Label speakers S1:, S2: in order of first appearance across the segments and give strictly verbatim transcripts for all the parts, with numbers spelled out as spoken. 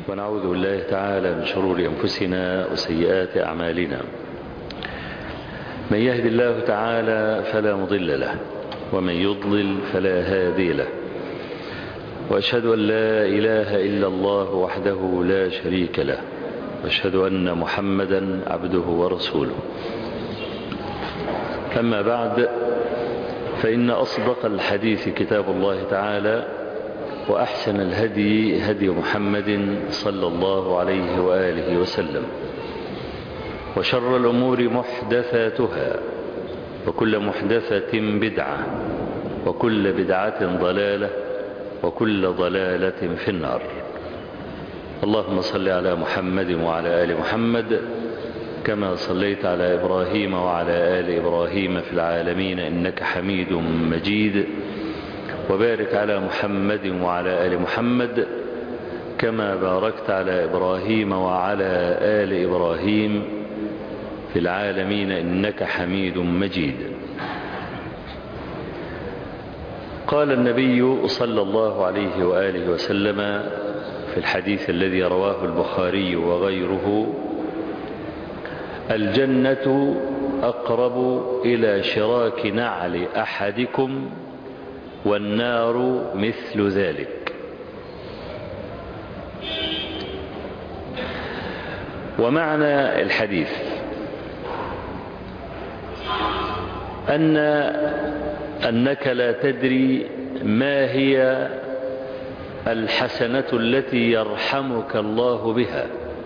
S1: ونعوذ بالله تعالى من شرور أنفسنا وسيئات أعمالنا. من يهد الله تعالى فلا مضل له، ومن يضلل فلا هادي له، وأشهد أن لا إله إلا الله وحده لا شريك له، وأشهد أن محمدا عبده ورسوله. أما بعد، فإن أصدق الحديث كتاب الله تعالى، وأحسن الهدي هدي محمد صلى الله عليه وآله وسلم، وشر الأمور محدثاتها، وكل محدثة بدعة، وكل بدعة ضلالة، وكل ضلالة في النار. اللهم صل على محمد وعلى آل محمد كما صليت على إبراهيم وعلى آل إبراهيم في العالمين إنك حميد مجيد، وبارك على محمد وعلى آل محمد كما باركت على إبراهيم وعلى آل إبراهيم في العالمين إنك حميد مجيد. قال النبي صلى الله عليه وآله وسلم في الحديث الذي رواه البخاري وغيره: الجنة أقرب إلى شراك نعل أحدكم، والنار مثل ذلك. ومعنى الحديث أن أنك لا تدري ما هي الحسنة التي يرحمك الله بها،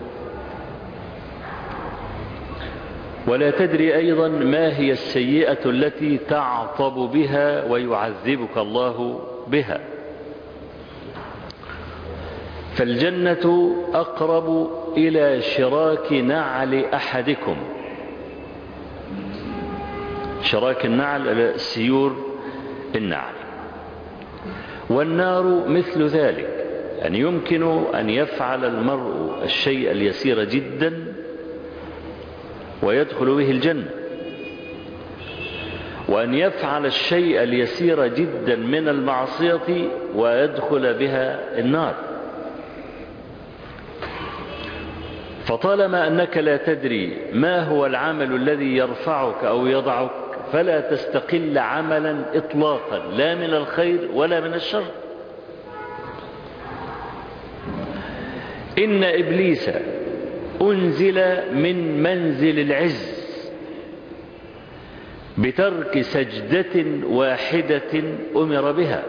S1: ولا تدري أيضا ما هي السيئة التي تعطب بها ويعذبك الله بها. فالجنة أقرب إلى شراك نعل أحدكم. شراك النعل سيور النعل. والنار مثل ذلك، يعني يمكن أن يفعل المرء الشيء اليسير جدا ويدخل به الجنة، وأن يفعل الشيء اليسير جدا من المعصية ويدخل بها النار. فطالما أنك لا تدري ما هو العمل الذي يرفعك أو يضعك، فلا تستقل عملا إطلاقا، لا من الخير ولا من الشر. إن إبليس أنزل من منزل العز بترك سجدة واحدة أمر بها.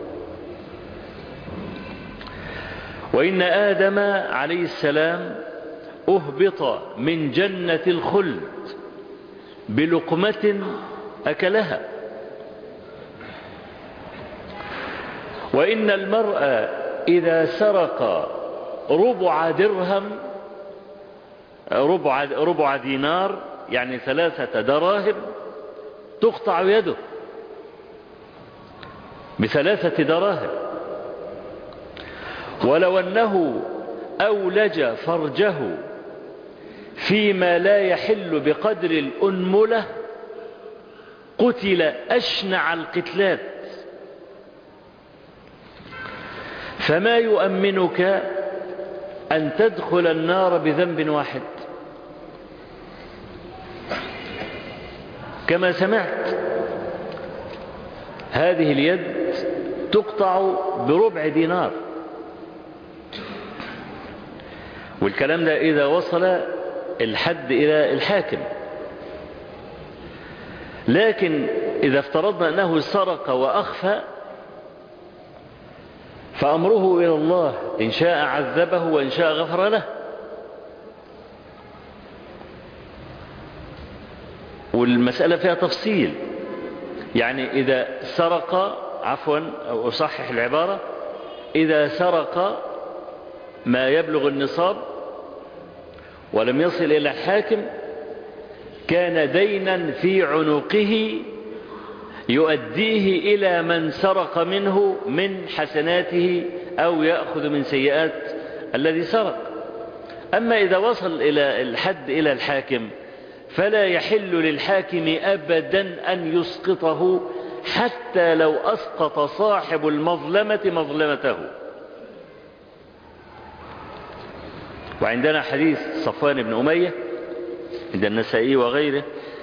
S1: وإن آدم عليه السلام أهبط من جنة الخلد بلقمة أكلها. وإن المرء إذا سرق ربع درهم ربع, ربع دينار، يعني ثلاثة دراهم، تقطع يده بثلاثة دراهم. ولو أنه أولج فرجه فيما لا يحل بقدر الأنملة قتل أشنع القتلات. فما يؤمنك أن تدخل النار بذنب واحد؟ كما سمعت، هذه اليد تقطع بربع دينار، والكلام ده إذا وصل الحد إلى الحاكم. لكن إذا افترضنا أنه سرق وأخفى، فأمره إلى الله، إن شاء عذبه وإن شاء غفر له. والمسألة فيها تفصيل، يعني إذا سرق، عفوا أو أصحح العبارة، إذا سرق ما يبلغ النصاب ولم يصل إلى الحاكم، كان دينا في عنقه يؤديه إلى من سرق منه من حسناته أو يأخذ من سيئات الذي سرق. أما إذا وصل إلى الحد إلى الحاكم، فلا يحل للحاكم أبدا أن يسقطه حتى لو أسقط صاحب المظلمة مظلمته. وعندنا حديث صفوان بن أمية عند النسائي وغيره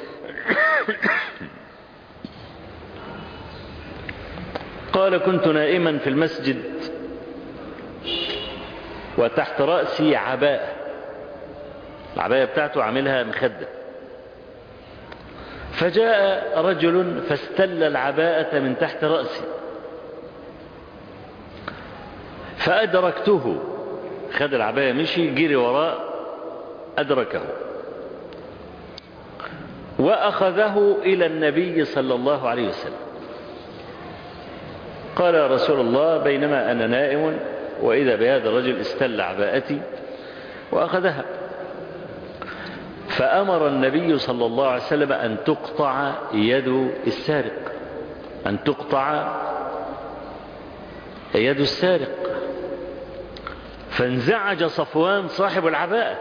S1: قال كنت نائما في المسجد وتحت رأسي عباءة، العباية بتاعته عاملها مخدة، فجاء رجل فاستل العباءة من تحت رأسي فأدركته، خد العباية مشي جري وراء أدركه وأخذه إلى النبي صلى الله عليه وسلم. قال يا رسول الله بينما أنا نائم وإذا بهذا الرجل استل عباءتي وأخذها، فأمر النبي صلى الله عليه وسلم أن تقطع يد السارق، أن تقطع يد السارق. فانزعج صفوان صاحب العباءة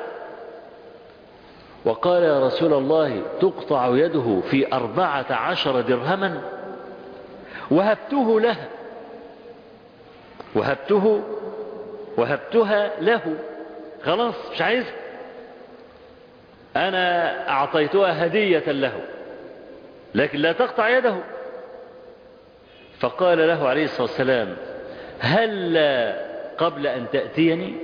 S1: وقال يا رسول الله تقطع يده في أربعة عشر درهما وهبته لها، وهبته وهبتها له، خلاص مش عايزها، أنا أعطيتها هدية له لكن لا تقطع يده. فقال له عليه الصلاة والسلام هل قبل أن تأتيني؟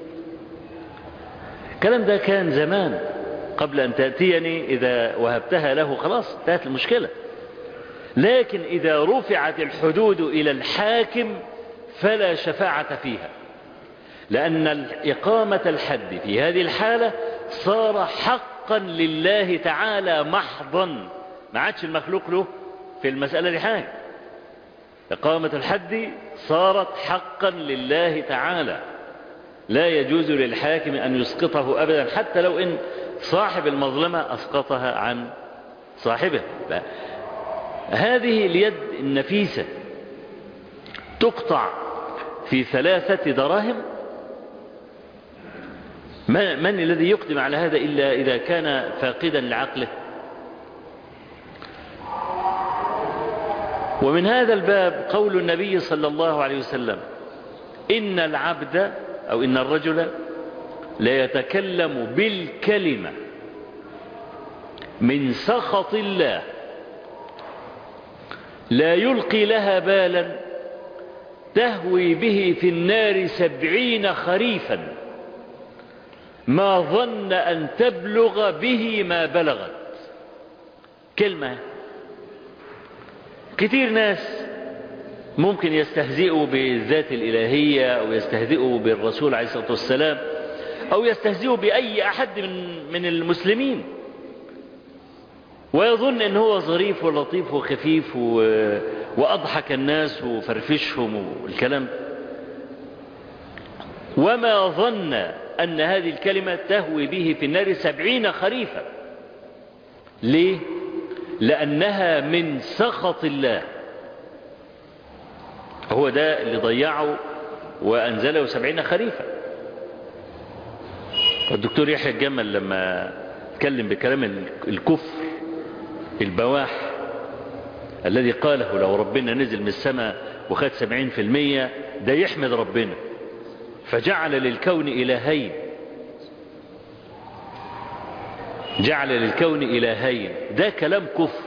S1: الكلام ده كان زمان، قبل أن تأتيني إذا وهبتها له خلاص انتهت المشكلة، لكن إذا رفعت الحدود إلى الحاكم فلا شفاعة فيها، لأن إقامة الحد في هذه الحالة صار حقا لله تعالى محضا، ما عادش المخلوق له في المسألة دي حاجة. إقامة الحد صارت حقا لله تعالى، لا يجوز للحاكم أن يسقطه أبدا حتى لو إن صاحب المظلمة أسقطها عن صاحبه. هذه اليد النفيسة تقطع في ثلاثة دراهم، من الذي يقدم على هذا إلا إذا كان فاقدا لعقله؟ ومن هذا الباب قول النبي صلى الله عليه وسلم إن العبد أو إن الرجل لا يتكلم بالكلمة من سخط الله لا يلقي لها بالا تهوي به في النار سبعين خريفا ما ظن أن تبلغ به ما بلغت. كلمة كتير ناس ممكن يستهزئوا بالذات الإلهية أو يستهزئوا بالرسول عليه الصلاة والسلام أو يستهزئوا بأي أحد من, من المسلمين ويظن أنه هو ظريف ولطيف وخفيف وأضحك الناس وفرفشهم والكلام، وما ظن أن هذه الكلمة تهوي به في النار سبعين خريفا. ليه؟ لأنها من سخط الله، هو ده اللي ضيعه وأنزله سبعين خريفا. الدكتور يحيى الجمل لما اتكلم بكلام الكفر البواح الذي قاله لو ربنا نزل من السماء وخد سبعين في المية ده يحمد ربنا، فجعل للكون إلهين، جعل للكون إلهين، ده كلام كفر.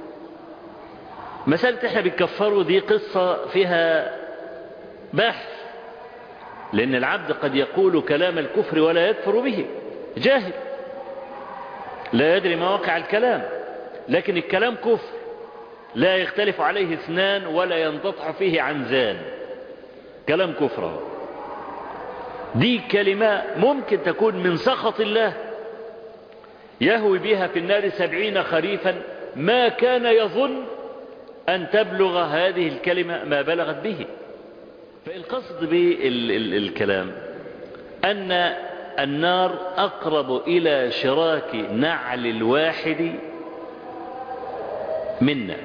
S1: مسألة احنا بنكفره دي قصة فيها بحث، لأن العبد قد يقول كلام الكفر ولا يكفر به، جاهل لا يدري مواقع الكلام، لكن الكلام كفر لا يختلف عليه اثنان ولا ينتطح فيه عنزان، كلام كفر. دي كلمة ممكن تكون من سخط الله يهوي بها في النار سبعين خريفا ما كان يظن أن تبلغ هذه الكلمة ما بلغت به. فالقصد بالكلام أن النار أقرب إلى شراك نعل الواحد منا،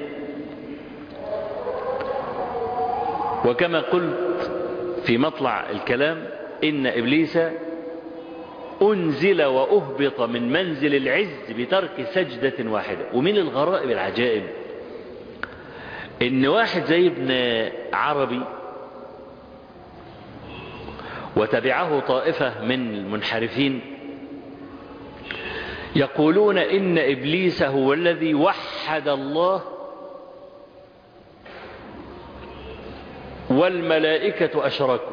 S1: وكما قلت في مطلع الكلام إن إبليس أنزل وأهبط من منزل العز بترك سجدة واحدة. ومن الغرائب العجائب إن واحد زي ابن عربي وتبعه طائفة من المنحرفين يقولون إن إبليس هو الذي وحد الله والملائكة أشركوا،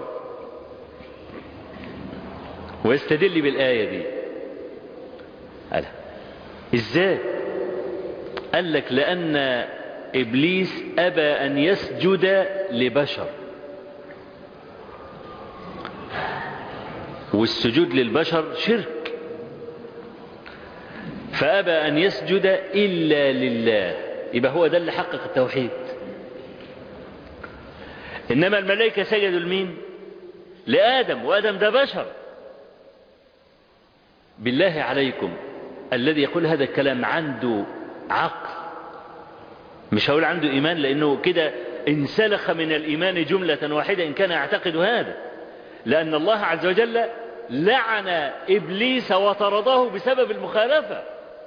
S1: ويستدل بالآية دي. قال إزاي؟ قال لك لأن إبليس أبى أن يسجد لبشر، والسجود للبشر شرك، فأبى أن يسجد إلا لله، يبقى هو ده اللي حقق التوحيد. إنما الملائكة سجدوا لمين؟ لآدم، وآدم ده بشر. بالله عليكم الذي يقول هذا الكلام عنده عقل؟ مش هقول عنده إيمان، لأنه كده انسلخ من الإيمان جملة واحدة إن كان يعتقد هذا، لأن الله عز وجل لعن إبليس وطرده بسبب المخالفة،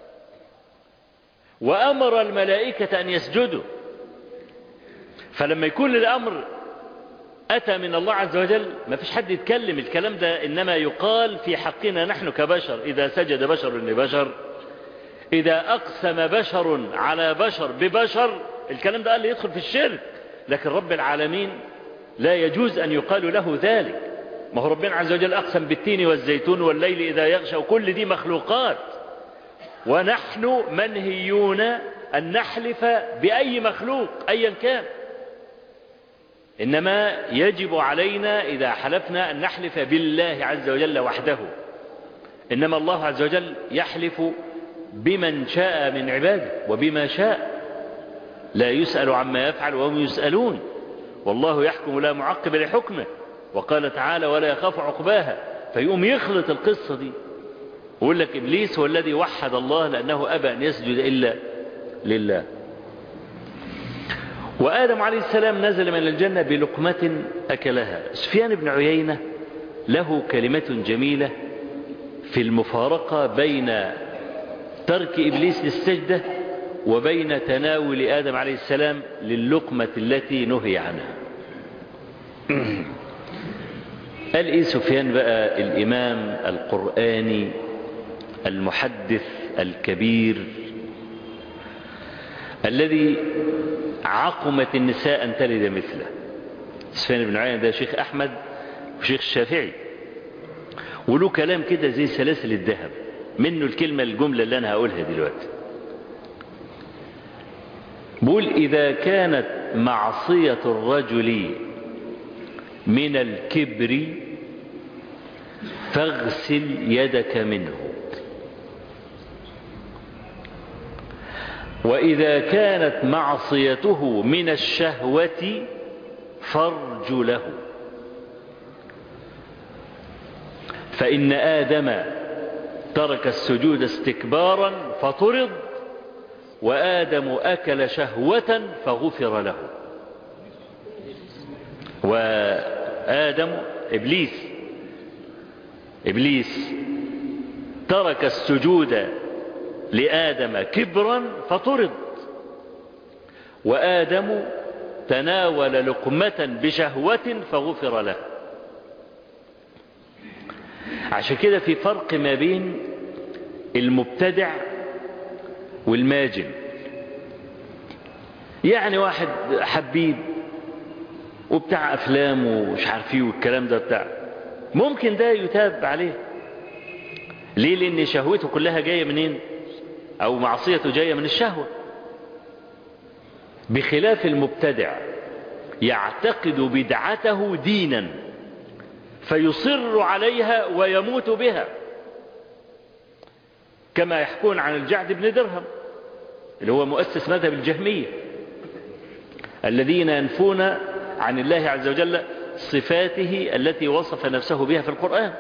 S1: وأمر الملائكة أن يسجدوا. فلما يكون الأمر أتى من الله عز وجل ما فيش حد يتكلم. الكلام ده إنما يقال في حقنا نحن كبشر، إذا سجد بشر لبشر، إذا أقسم بشر على بشر ببشر، الكلام ده قال لي يدخل في الشرك. لكن رب العالمين لا يجوز أن يقال له ذلك. ما هو ربنا عز وجل أقسم بالتين والزيتون والليل إذا يغشى، وكل دي مخلوقات، ونحن منهيون أن نحلف بأي مخلوق أيا كان. إنما يجب علينا إذا حلفنا أن نحلف بالله عز وجل وحده. إنما الله عز وجل يحلف بمن شاء من عباده وبما شاء، لا يسأل عما يفعل وهم يسألون، والله يحكم لا معقب لحكمه. وقال تعالى ولا يخاف عقباها. فيقوم يخلط القصة دي ويقول لك إبليس هو الذي وحد الله لأنه أبى أن يسجد إلا لله. وآدم عليه السلام نزل من الجنة بلقمة أكلها. سفيان بن عيينة له كلمة جميلة في المفارقة بين ترك إبليس للسجدة وبين تناول آدم عليه السلام للقمة التي نهي عنها. قال إيه سفيان بقى الإمام القرآني المحدث الكبير الذي عقمت النساء أن تلد مثله؟ سفيان بن عيينة ده شيخ أحمد وشيخ الشافعي، وله كلام كده زي سلاسل الذهب، منه الكلمة الجملة اللي أنا هقولها دلوقتي. بقول إذا كانت معصية الرجل من الكبر فاغسل يدك منه، وإذا كانت معصيته من الشهوة فارجله، فإن آدم ترك السجود استكبارا فطرد، وآدم أكل شهوة فغفر له. وآدم إبليس إبليس ترك السجود لآدم كبرا فطرد، وآدم تناول لقمة بشهوة فغفر له. عشان كده في فرق ما بين المبتدع والماجن. يعني واحد حبيب وبتاع أفلام ومش عارفيه والكلام ده بتاع، ممكن ده يتاب عليه. ليه؟ لأن شهوته كلها جاية منين؟ أو معصيته جاية من الشهوة. بخلاف المبتدع يعتقد بدعته دينا فيصر عليها ويموت بها، كما يحكون عن الجعد بن درهم اللي هو مؤسس مذهب الجهمية، الذين ينفون عن الله عز وجل صفاته التي وصف نفسه بها في القرآن.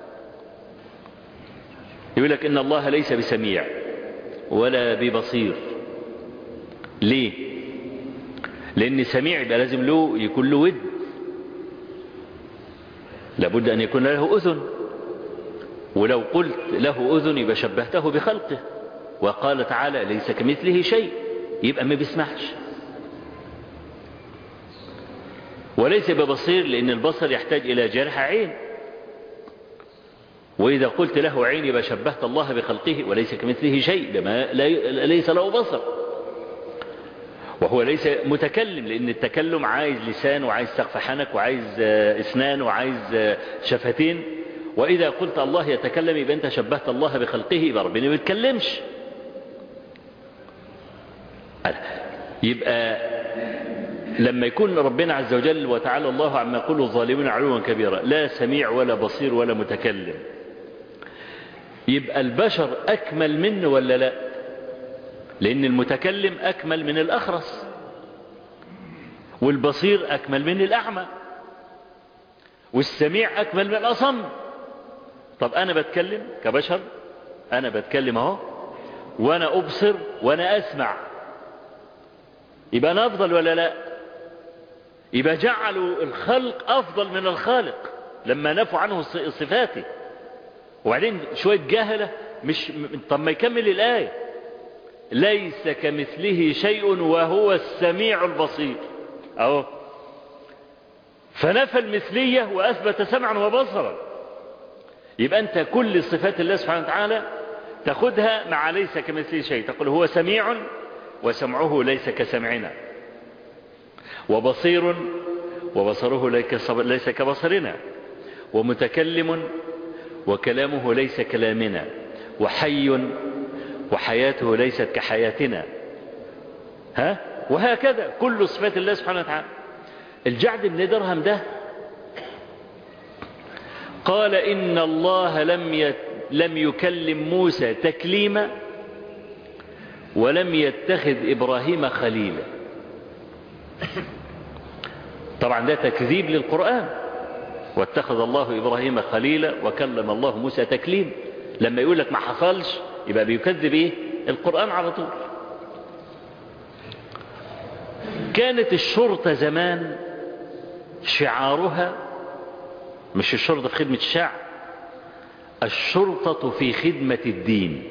S1: يقول لك إن الله ليس بسميع ولا ببصير. ليه؟ لأن سميع يبقى لازم له يكون له ود، لابد أن يكون له أذن، ولو قلت له أذن يبقى شبهته بخلقه، وقال تعالى ليس كمثله شيء، يبقى ما بيسمعش. وليس ببصير لأن البصر يحتاج إلى جرح عين، وإذا قلت له عين يبقى شبهت الله بخلقه، وليس كمثله شيء، لما ليس له بصر، وهو ليس متكلم، لأن التكلم عايز لسان وعايز سقف حنك وعايز اسنان وعايز شفتين. وإذا قلت الله يتكلم يبقى أنت شبهت الله بخلقه، يبقى ربنا ما بيتكلمش. يبقى لما يكون ربنا عز وجل وتعالى الله عما يقول الظالمون علوا كبيرا لا سميع ولا بصير ولا متكلم، يبقى البشر أكمل منه ولا لا؟ لأن المتكلم أكمل من الأخرس، والبصير أكمل من الأعمى، والسميع أكمل من الأصم. طب أنا بتكلم كبشر، أنا بتكلم أهو، وأنا أبصر وأنا أسمع، يبقى أنا أفضل ولا لا؟ يبقى جعلوا الخلق أفضل من الخالق لما نفوا عنه صفاته. وبعدين شوية جهلة مش طب ما يكمل الآية، ليس كمثله شيء وهو السميع البصير أهو، فنفى المثلية وأثبت سمعا وبصرا. يبقى أنت كل صفات الله سبحانه وتعالى تأخذها مع ليس كمثله شيء، تقول هو سميع وسمعه ليس كسمعنا، وبصير وبصره ليس كبصرنا، ومتكلم وكلامه ليس كلامنا، وحي وحياته ليست كحياتنا، ها؟ وهكذا كل صفات الله سبحانه وتعالى. الجعد بن درهم ده قال إن الله لم يت لم يكلم موسى تكليما ولم يتخذ إبراهيم خليلا. طبعا ده تكذيب للقرآن، واتخذ الله إبراهيم خليلا وكلم الله موسى تكليم. لما يقول لك ما حصلش يبقى بيكذب ايه؟ القرآن على طول. كانت الشرطة زمان شعارها مش الشرطة في خدمة الشعب، الشرطة في خدمة الدين،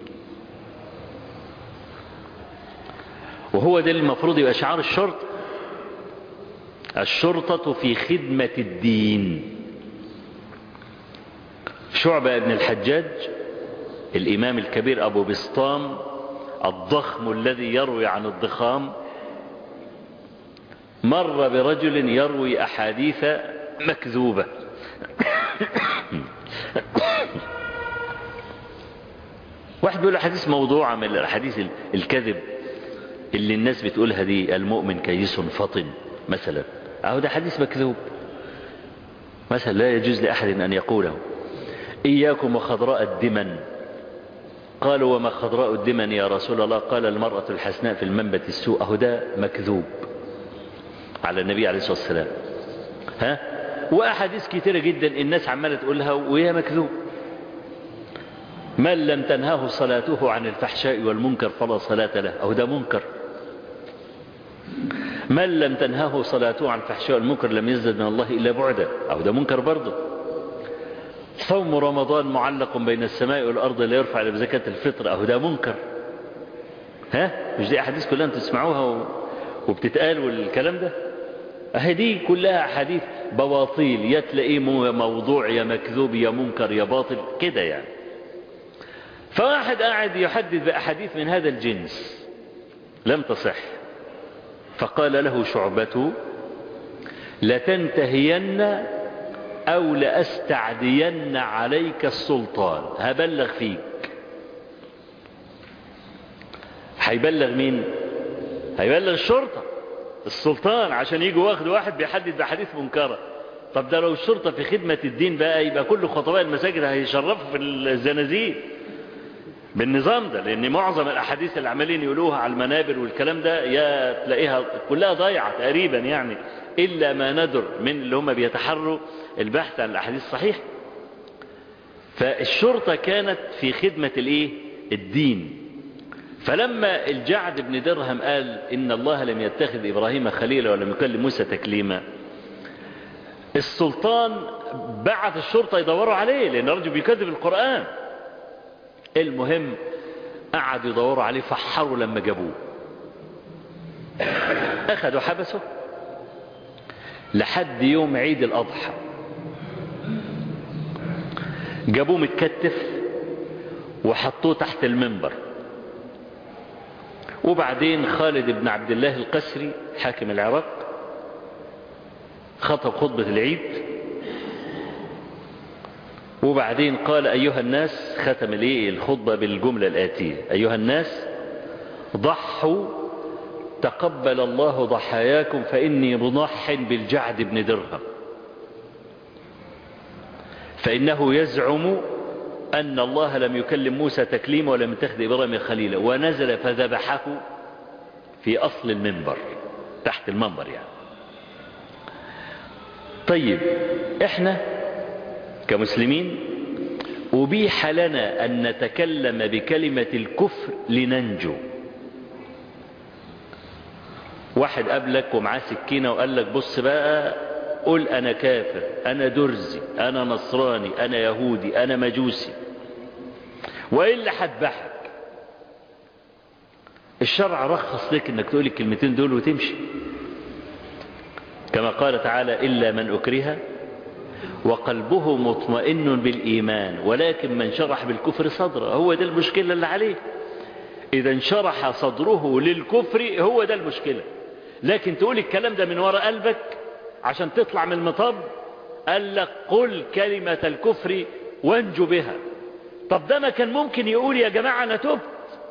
S1: وهو ده المفروض يبقى شعار الشرطة، الشرطة في خدمة الدين. شعبة بن الحجاج الإمام الكبير أبو بسطام الضخم الذي يروي عن الضخام مر برجل يروي أحاديث مكذوبة. واحد بيقول حديث موضوعة من الحديث الكذب اللي الناس بتقولها دي، المؤمن كيس فطن مثلا، أهو ده حديث مكذوب مثلا لا يجوز لأحد أن يقوله. إياكم وخضراء الدمن، قالوا وما خضراء الدمن يا رسول الله؟ قال المرأة الحسناء في المنبت السوء، أهو ده مكذوب على النبي عليه الصلاة والسلام، ها؟ وأحاديث كتيرة جدا الناس عمالة تقولها وهي مكذوب. من لم تنهاه صلاته عن الفحشاء والمنكر فلا صلاة له، أهو ده منكر. من لم تنهاه صلاته عن الفحشاء والمنكر لم يزدد من الله إلا بعدا، أهو ده منكر برضه. صوم رمضان معلق بين السماء والأرض لا يرفع إلا بزكاة الفطر، أهو ده منكر. ها؟ مش دي أحاديث كلها أنتم تسمعوها وبتتقال والكلام ده؟ أهي دي كلها أحاديث بواطيل، يا تلاقيه موضوع يا مكذوب يا منكر يا باطل كده يعني. فواحد قاعد يحدث بأحاديث من هذا الجنس لم تصح، فقال له شعبة لتنتهين أو لأستعدين عليك السلطان، هبلغ فيك. هيبلغ مين؟ هيبلغ الشرطة، السلطان، عشان يجوا واخد واحد بيحدث بحديث منكرة. طب ده لو الشرطة في خدمة الدين بقى يبقى كل خطباء المساجد هيشرفوا في الزنازين بالنظام ده، لأن معظم الأحاديث اللي عمالين يقولوها على المنابر والكلام ده يا تلاقيها كلها ضايعة تقريبا يعني، إلا ما ندر من اللي هم بيتحروا البحث عن الأحاديث الصحيحة. فالشرطة كانت في خدمة الإيه؟ الدين. فلما الجعد بن درهم قال إن الله لم يتخذ إبراهيم خليلا ولم يكلم موسى تكليما، السلطان بعث الشرطة يدوروا عليه لأن الرجل بيكذب القرآن. المهم قعدوا يدوروا عليه، فحروا لما جابوه، أخذوا حبسه لحد يوم عيد الأضحى. جابوه متكتف وحطوه تحت المنبر. وبعدين خالد بن عبد الله القسري حاكم العراق خطب خطبة العيد، وبعدين قال أيها الناس، ختم الخطبة بالجملة الآتية: أيها الناس ضحوا تقبل الله ضحاياكم فإني مضح بالجعد بن درهم، فإنه يزعم أن الله لم يكلم موسى تكليما ولم يتخذ إبراهيم خليلا، ونزل فذبحه في أصل المنبر، تحت المنبر يعني. طيب احنا كمسلمين أبيح لنا أن نتكلم بكلمة الكفر لننجو. واحد قابلك ومعاه سكينة وقال لك بص بقى، قل أنا كافر، أنا درزي، أنا نصراني، أنا يهودي، أنا مجوسي، وإلا هذبحك. الشرع رخص لك انك تقول الكلمتين دول وتمشي، كما قال تعالى: إلا من أكره وقلبه مطمئن بالإيمان ولكن من شرح بالكفر صدره. هو ده المشكلة اللي عليه. إذا انشرح صدره للكفر هو ده المشكلة. لكن تقول الكلام ده من وراء قلبك عشان تطلع من المطب. قال لك قل كلمة الكفر وانجو بها. طب ده ما كان ممكن يقول يا جماعة أنا تبت؟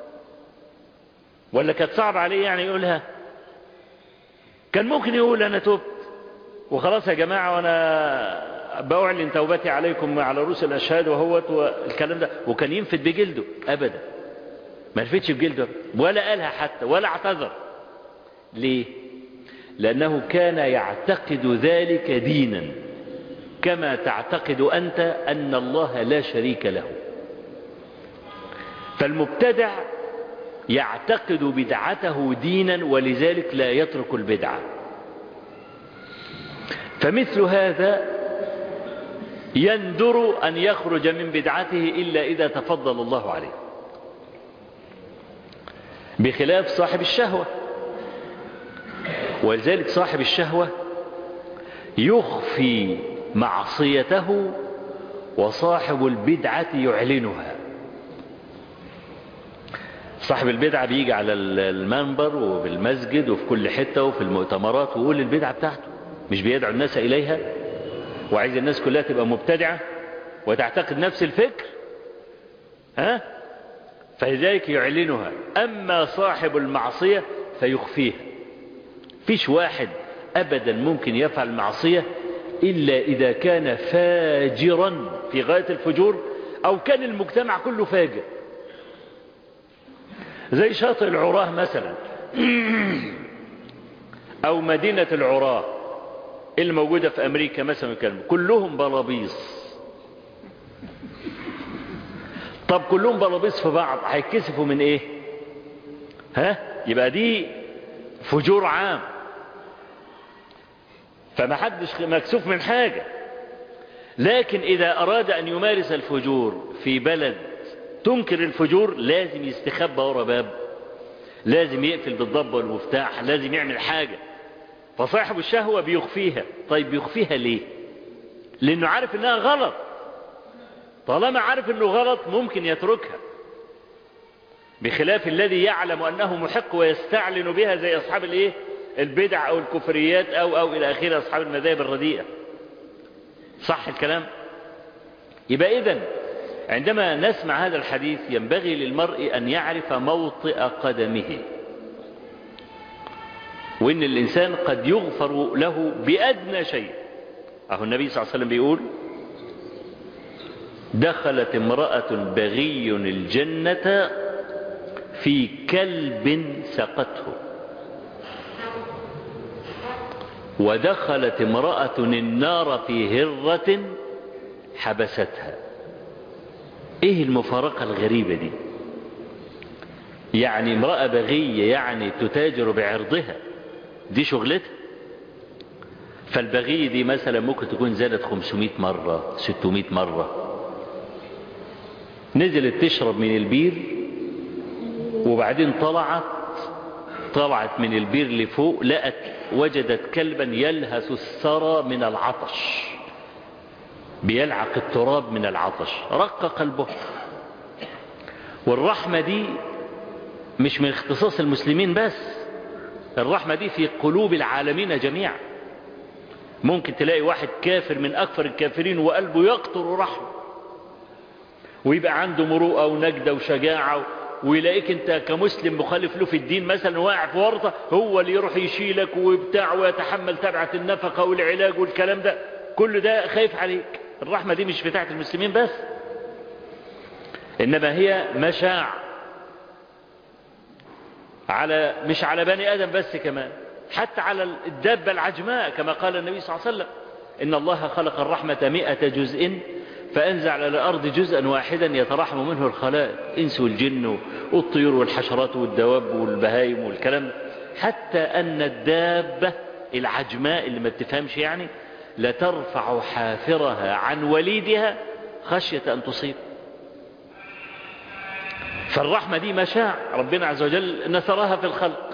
S1: ولا كانت صعب عليه يعني يقولها؟ كان ممكن يقول أنا تبت وخلاص يا جماعة وأنا بأعلن توبتي عليكم على رؤوس الأشهاد وهو الكلام ده، وكان ينفد بجلده. أبدا ما نفتش بجلده ولا قالها حتى ولا اعتذر. ليه؟ لأنه كان يعتقد ذلك دينا كما تعتقد أنت أن الله لا شريك له. فالمبتدع يعتقد بدعته دينا ولذلك لا يترك البدعة. فمثل هذا يندر أن يخرج من بدعته إلا إذا تفضل الله عليه، بخلاف صاحب الشهوة. ولذلك صاحب الشهوة يخفي معصيته وصاحب البدعة يعلنها. صاحب البدعة بيجي على المنبر وبالمسجد وفي كل حتة وفي المؤتمرات ويقول البدعة بتاعته، مش بيدعو الناس إليها وعايز الناس كلها تبقى مبتدعة وتعتقد نفس الفكر، ها؟ فلذلك يعلنها. أما صاحب المعصية فيخفيها. فيش واحد أبدا ممكن يفعل معصية إلا إذا كان فاجرا في غاية الفجور أو كان المجتمع كله فاجر، زي شاطئ العراه مثلا أو مدينة العراه اللي موجودة في أمريكا مثلا، كلهم بلابيص. طب كلهم بلابيص في بعض، هيتكسفوا من إيه؟ ها؟ يبقى دي فجور عام، فما حدش مكسوف من حاجة. لكن إذا أراد أن يمارس الفجور في بلد تنكر الفجور لازم يستخبى ورا باب، لازم يقفل بالضبة والمفتاح، لازم يعمل حاجة. فصاحب الشهوة بيخفيها. طيب بيخفيها ليه؟ لأنه عارف أنها غلط. طالما عارف أنه غلط ممكن يتركها، بخلاف الذي يعلم أنه محق ويستعلن بها زي أصحاب الإيه؟ البدع أو الكفريات أو أو إلى آخره، أصحاب المذاهب الرديئة. صح الكلام؟ يبقى إذن عندما نسمع هذا الحديث ينبغي للمرء أن يعرف موطئ قدمه، وإن الإنسان قد يغفر له بأدنى شيء. أهو النبي صلى الله عليه وسلم بيقول: دخلت امرأة بغي الجنة في كلب سقته، ودخلت امرأة النار في هرة حبستها. ايه المفارقة الغريبة دي؟ يعني امرأة بغية يعني تتاجر بعرضها، دي شغلتها. فالبغية دي مثلا ممكن تكون زادت خمسمائة مرة ستمائة مرة، نزلت تشرب من البير وبعدين طلعت طلعت من البير لفوق، لقت وجدت كلبا يلهث الثرى من العطش، بيلعق التراب من العطش، رق قلبه. والرحمة دي مش من اختصاص المسلمين بس، الرحمة دي في قلوب العالمين جميعا. ممكن تلاقي واحد كافر من أكثر الكافرين وقلبه يقطر رحمة، ويبقى عنده مروءة ونجدة وشجاعة، ويلاقيك انت كمسلم مخالف له في الدين مثلا واقع في ورطة، هو اللي يروح يشيلك وبتاع ويتحمل تبعة النفقة والعلاج والكلام ده، كل ده خايف عليك. الرحمة دي مش بتاعت المسلمين بس، إنما هي مشاع على مش على بني آدم بس، كمان حتى على الدابة العجماء، كما قال النبي صلى الله عليه وسلم: إن الله خلق الرحمة مئة جزء فأنزل على الأرض جزءا واحدا يترحم منه الخلائق، إنس والجن والطيور والحشرات والدواب والبهايم والكلام، حتى أن الدابة العجماء اللي ما بتفهمش يعني لترفع حافرها عن وليدها خشية أن تصيب. فالرحمة دي مشاع ربنا عز وجل نثرها في الخلق.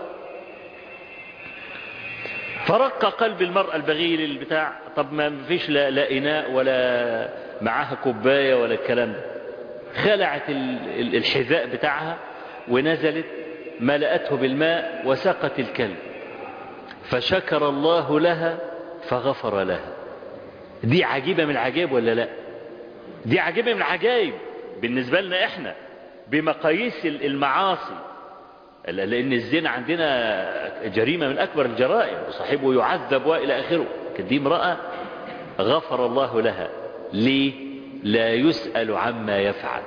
S1: فرق قلب المرأة البغيل البتاع، طب ما فيش لا, لا إناء ولا معاها كوباية ولا الكلام ده، خلعت الحذاء بتاعها ونزلت ملأته بالماء وسقت الكلب، فشكر الله لها فغفر لها. دي عجيبة من العجائب ولا لا؟ دي عجيبة من العجائب بالنسبة لنا احنا بمقاييس المعاصي، لأن الزنا عندنا جريمة من أكبر الجرائم وصاحبه يعذب وإلى آخره. دي امرأة غفر الله لها، ليه؟ لا يسأل عما يفعل.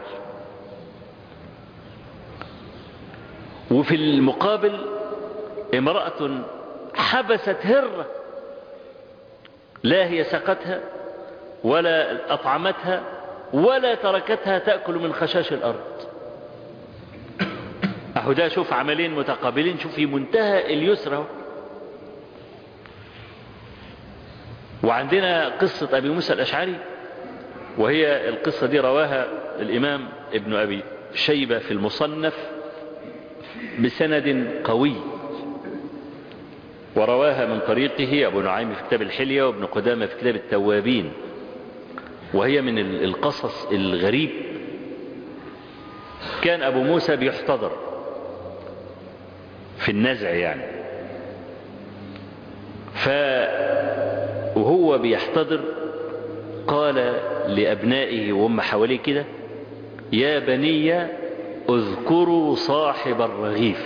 S1: وفي المقابل امرأة حبست هرة، لا هي سقتها ولا أطعمتها ولا تركتها تأكل من خشاش الأرض. أهو ده شوف عملين متقابلين، شوف في منتهى اليسر. وعندنا قصة أبي موسى الأشعري، وهي القصة دي رواها الإمام ابن أبي شيبة في المصنف بسند قوي، ورواها من طريقه أبو نعيم في كتاب الحلية وابن قدامة في كتاب التوابين، وهي من القصص الغريب. كان أبو موسى بيحتضر في النزع يعني، ف وهو بيحتضر قال لأبنائه وهم حواليه كده: يا بني اذكروا صاحب الرغيف.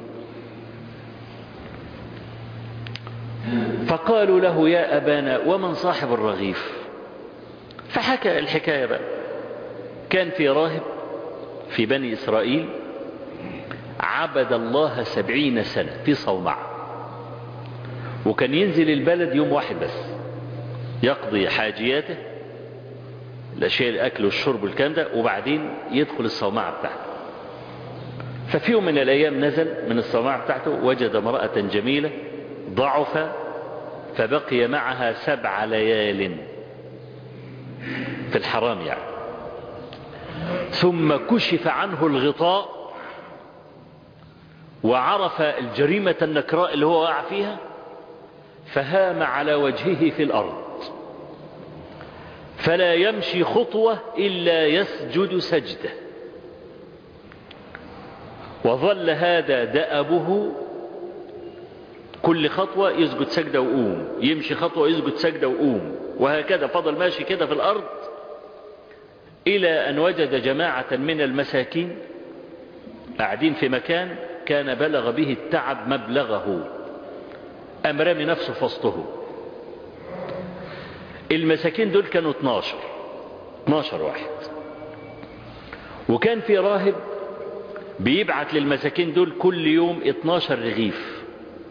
S1: فقالوا له: يا أبانا ومن صاحب الرغيف؟ فحكى الحكاية بقى. كان في راهب في بني إسرائيل عبد الله سبعين سنة في صومعة، وكان ينزل البلد يوم واحد بس يقضي حاجياته، الأشياء الأكل والشرب والكلام ده، وبعدين يدخل الصومعة بتاعته. ففي يوم من الأيام نزل من الصومعة بتاعته، وجد امرأة جميلة ضعف، فبقي معها سبع ليال في الحرام يعني. ثم كشف عنه الغطاء وعرف الجريمة النكراء اللي هو وقع فيها، فهام على وجهه في الأرض، فلا يمشي خطوة إلا يسجد سجدة. وظل هذا دأبه، كل خطوة يسجد سجدة وقوم، يمشي خطوة يسجد سجدة وقوم، وهكذا فضل ماشي كده في الأرض إلى أن وجد جماعة من المساكين قاعدين في مكان كان بلغ به التعب مبلغه، أم رمي نفسه في وسطه. المساكين دول كانوا اتناشر اتناشر واحد، وكان في راهب بيبعت للمساكين دول كل يوم اتناشر رغيف.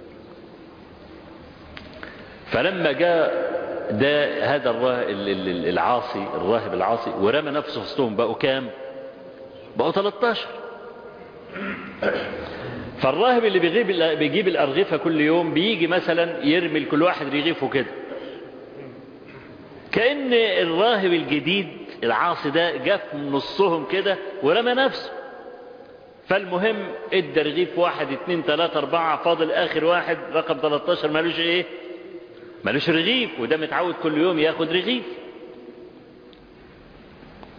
S1: فلما جاء ده هذا العاصي الراهب العاصي ورمى نفسه في وسطهم، بقوا كام؟ بقوا تلتاشر. فالراهب اللي بيجيب بيجيب الأرغفة كل يوم بيجي مثلا يرمي لكل واحد رغيفه كده، كأن الراهب الجديد العاصي ده جاء من نصهم كده ورمى نفسه. فالمهم ادى رغيف واحد اتنين تلاتة اربعة، فاضل اخر واحد رقم تلتاشر مالوش ايه؟ مالوش رغيف، وده متعود كل يوم ياخد رغيف.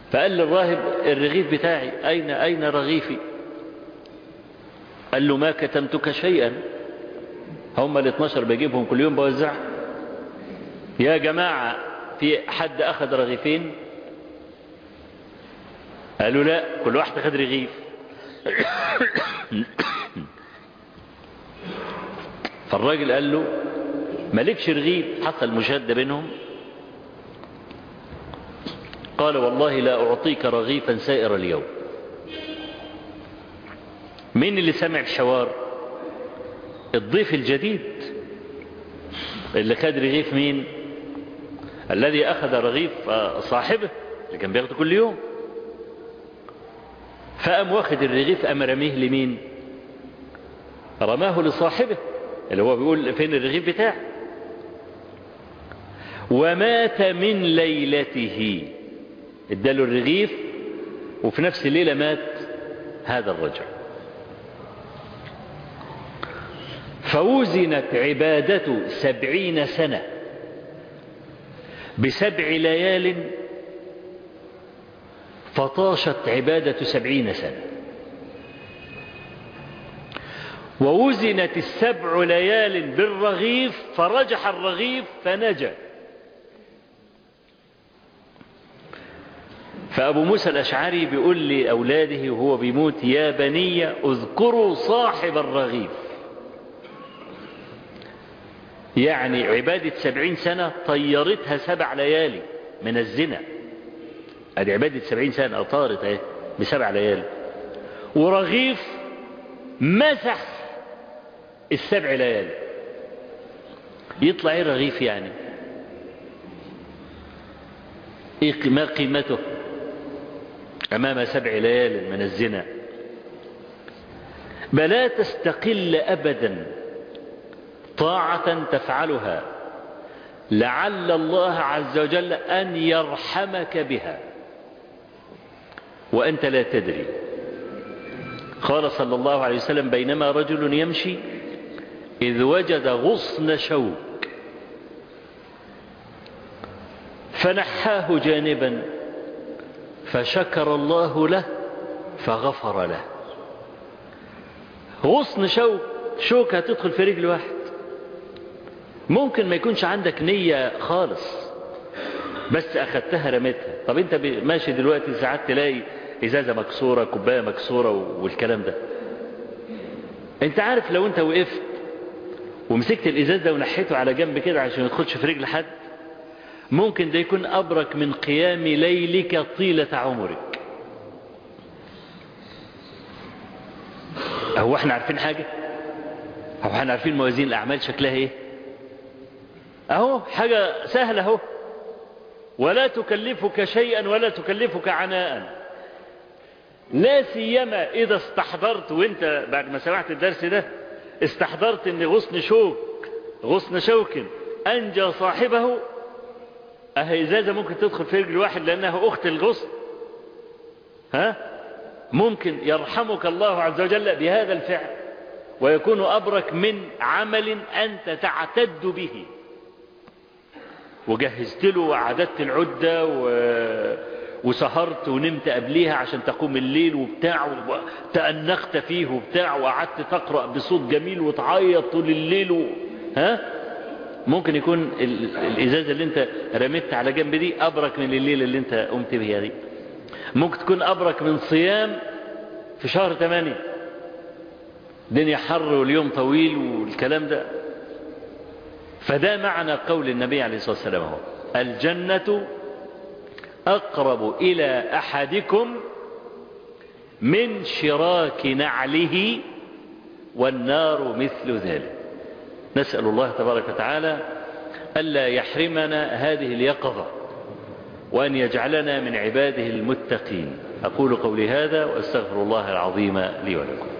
S1: فقال للراهب الرغيف بتاعي أين أين رغيفي؟ قال له ما كتمتك شيئا، هم الاثناشر بجيبهم كل يوم بوزع. يا جماعة في حد أخذ رغيفين؟ قالوا لا، كل واحد أخذ رغيف. فالراجل قال له مالكش رغيف؟ حصل مشادة بينهم. قال والله لا أعطيك رغيفا سائر اليوم. مين اللي سمع الحوار؟ الضيف الجديد اللي خد رغيف مين؟ الذي أخذ رغيف صاحبه اللي كان بياخده كل يوم. فقام واخد الرغيف، قام رميه لمين؟ رماه لصاحبه اللي هو بيقول فين الرغيف بتاعه. ومات من ليلته، اداله الرغيف وفي نفس الليلة مات هذا الرجل. فوزنت عبادة سبعين سنة بسبع ليال فطاشت عبادة سبعين سنة. ووزنت السبع ليال بالرغيف فرجح الرغيف فنجا. فأبو موسى الأشعري بيقول لأولاده وهو بيموت يا بني اذكروا صاحب الرغيف. يعني عبادة سبعين سنة طيرتها سبع ليالي من الزنا. ادي عبادة سبعين سنة طارت اهي بسبع ليالي، ورغيف مسح السبع ليالي. يطلع ايه رغيف يعني؟ ايه ما قيمته امام سبع ليال من الزنا؟ بلا تستقل ابدا طاعة تفعلها لعل الله عز وجل أن يرحمك بها وأنت لا تدري. قال صلى الله عليه وسلم بينما رجل يمشي إذ وجد غصن شوك فنحاه جانبا فشكر الله له فغفر له. غصن شوك، شوكة تدخل في رجل واحد، ممكن ما يكونش عندك نية خالص بس أخدتها رميتها. طب انت ماشي دلوقتي ساعات تلاقي إزازة مكسورة، كوباية مكسورة والكلام ده. انت عارف لو انت وقفت ومسكت الإزاز ده ونحيته على جنب كده عشان ما يدخلش في رجل حد، ممكن ده يكون أبرك من قيام ليلك طيلة عمرك. هو احنا عارفين حاجة؟ هو احنا عارفين موازين الأعمال شكلها ايه؟ اهو حاجة سهلة اهو. ولا تكلفك شيئا ولا تكلفك عناء، لا سيما إذا استحضرت وانت بعد ما سمعت الدرس ده استحضرت ان غصن شوك غصن شوك أنجى صاحبه. أهي إزازة ممكن تدخل في رجل واحد لأنها أخت الغصن، ها ممكن يرحمك الله عز وجل بهذا الفعل ويكون أبرك من عمل أنت تعتد به وجهزت له وعددت العدة و... وسهرت ونمت قبليها عشان تقوم الليل وبتاع وتأنخت فيه وبتاع وقعدت تقرأ بصوت جميل وتعيط طول الليل و... ها ممكن يكون ال... الإزازة اللي انت رميت على جنب دي أبرك من الليلة اللي انت قمت بها دي. ممكن تكون أبرك من صيام في شهر ثمانية، الدنيا حر واليوم طويل والكلام ده. فده معنى قول النبي عليه الصلاة والسلام هو الجنة أقرب إلى أحدكم من شراك نعله والنار مثل ذلك. نسأل الله تبارك وتعالى ألا يحرمنا هذه اليقظة وأن يجعلنا من عباده المتقين. أقول قولي هذا وأستغفر الله العظيم لي ولكم.